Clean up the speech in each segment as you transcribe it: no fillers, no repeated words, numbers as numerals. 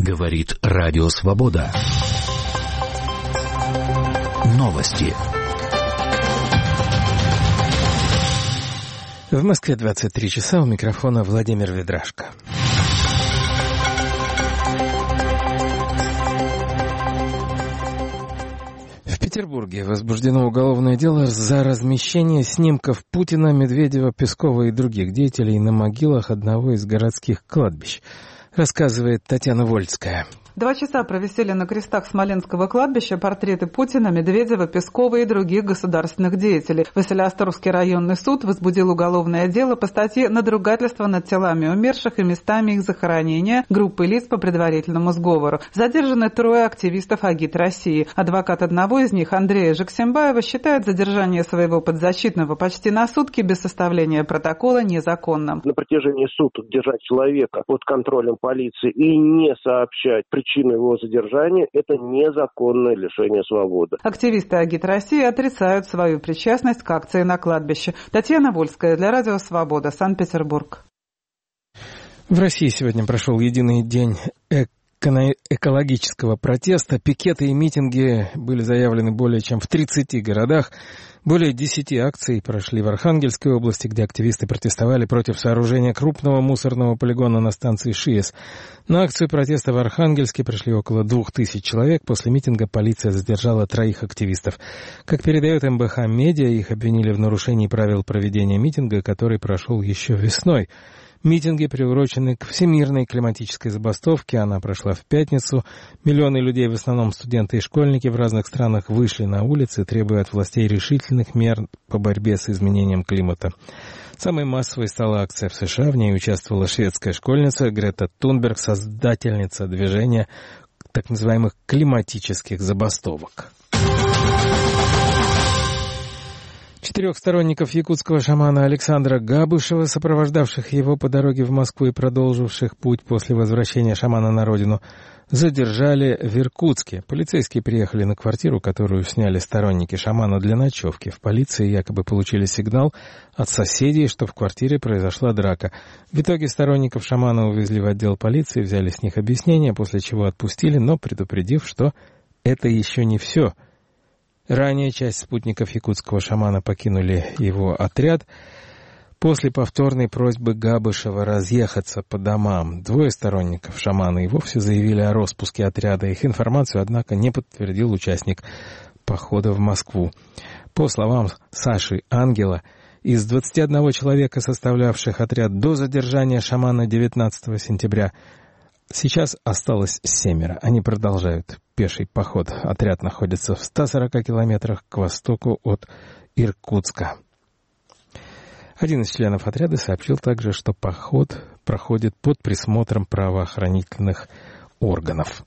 Говорит Радио Свобода. Новости. В Москве 23 часа, у микрофона Владимир Ведрашко. В Петербурге возбуждено уголовное дело за размещение снимков Путина, Медведева, Пескова и других деятелей на могилах одного из городских кладбищ, рассказывает Татьяна Вольская. 2 часа провисели на крестах Смоленского кладбища портреты Путина, Медведева, Пескова и других государственных деятелей. Василеостровский районный суд возбудил уголовное дело по статье «Надругательство над телами умерших и местами их захоронения группы лиц по предварительному сговору». Задержаны 3 активистов АГИТ России. Адвокат одного из них, Андрея Жексембаева, считает задержание своего подзащитного почти на сутки без составления протокола незаконным. На протяжении суток держать человека под контролем полиции и не сообщать причину его задержания – это незаконное лишение свободы. Активисты АГИТ России отрицают свою причастность к акции на кладбище. Татьяна Вольская для Радио Свобода, Санкт-Петербург. В России сегодня прошел единый день экологического протеста. Пикеты и митинги были заявлены более чем в 30 городах. Более 10 акций прошли в Архангельской области, где активисты протестовали против сооружения крупного мусорного полигона на станции ШИЭС. На акцию протеста в Архангельске пришли около 2000 человек. После митинга полиция задержала 3 активистов. Как передает МБХ Медиа, их обвинили в нарушении правил проведения митинга, который прошел еще весной. Митинги приурочены к всемирной климатической забастовке. Она прошла в пятницу. Миллионы людей, в основном студенты и школьники, в разных странах вышли на улицы, требуя от властей решительных мер по борьбе с изменением климата. Самой массовой стала акция в США. В ней участвовала шведская школьница Грета Тунберг, создательница движения так называемых климатических забастовок. 4 сторонников якутского шамана Александра Габышева, сопровождавших его по дороге в Москву и продолживших путь после возвращения шамана на родину, задержали в Иркутске. Полицейские приехали на квартиру, которую сняли сторонники шамана для ночевки. В полиции якобы получили сигнал от соседей, что в квартире произошла драка. В итоге сторонников шамана увезли в отдел полиции, взяли с них объяснения, после чего отпустили, но предупредив, что это еще не все. Ранее часть спутников якутского шамана покинули его отряд после повторной просьбы Габышева разъехаться по домам. 2 сторонников шамана и вовсе заявили о распуске отряда. Их информацию, однако, не подтвердил участник похода в Москву. По словам Саши Ангела, из 21 человека, составлявших отряд до задержания шамана 19 сентября, сейчас осталось 7. Они продолжают пеший поход. Отряд находится в 140 километрах к востоку от Иркутска. Один из членов отряда сообщил также, что поход проходит под присмотром правоохранительных органов.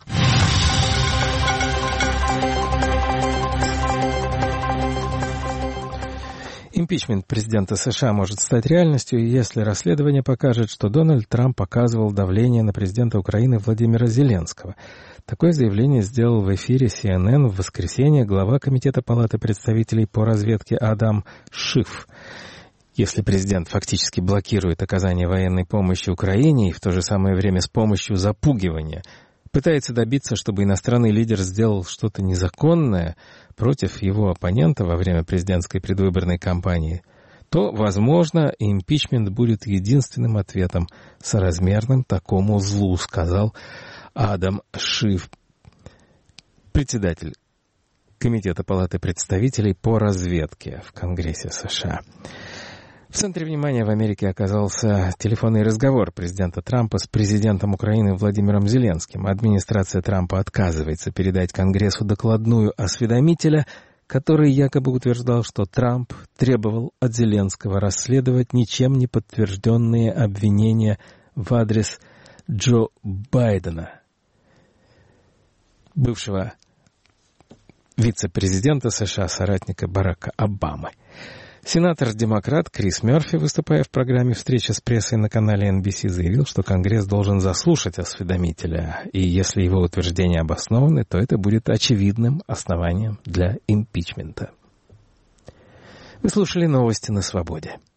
Импичмент президента США может стать реальностью, если расследование покажет, что Дональд Трамп оказывал давление на президента Украины Владимира Зеленского. Такое заявление сделал в эфире CNN в воскресенье глава Комитета Палаты представителей по разведке Адам Шиф. Если президент фактически блокирует оказание военной помощи Украине и в то же самое время с помощью запугивания пытается добиться, чтобы иностранный лидер сделал что-то незаконное против его оппонента во время президентской предвыборной кампании, то, возможно, импичмент будет единственным ответом, соразмерным такому злу, сказал Адам Шиф, председатель Комитета Палаты представителей по разведке в Конгрессе США. В центре внимания в Америке оказался телефонный разговор президента Трампа с президентом Украины Владимиром Зеленским. Администрация Трампа отказывается передать Конгрессу докладную осведомителя, который якобы утверждал, что Трамп требовал от Зеленского расследовать ничем не подтвержденные обвинения в адрес Джо Байдена, бывшего вице-президента США, соратника Барака Обамы. Сенатор-демократ Крис Мерфи, выступая в программе «Встреча с прессой» на канале NBC, заявил, что Конгресс должен заслушать осведомителя, и если его утверждения обоснованы, то это будет очевидным основанием для импичмента. Вы слушали новости на Свободе.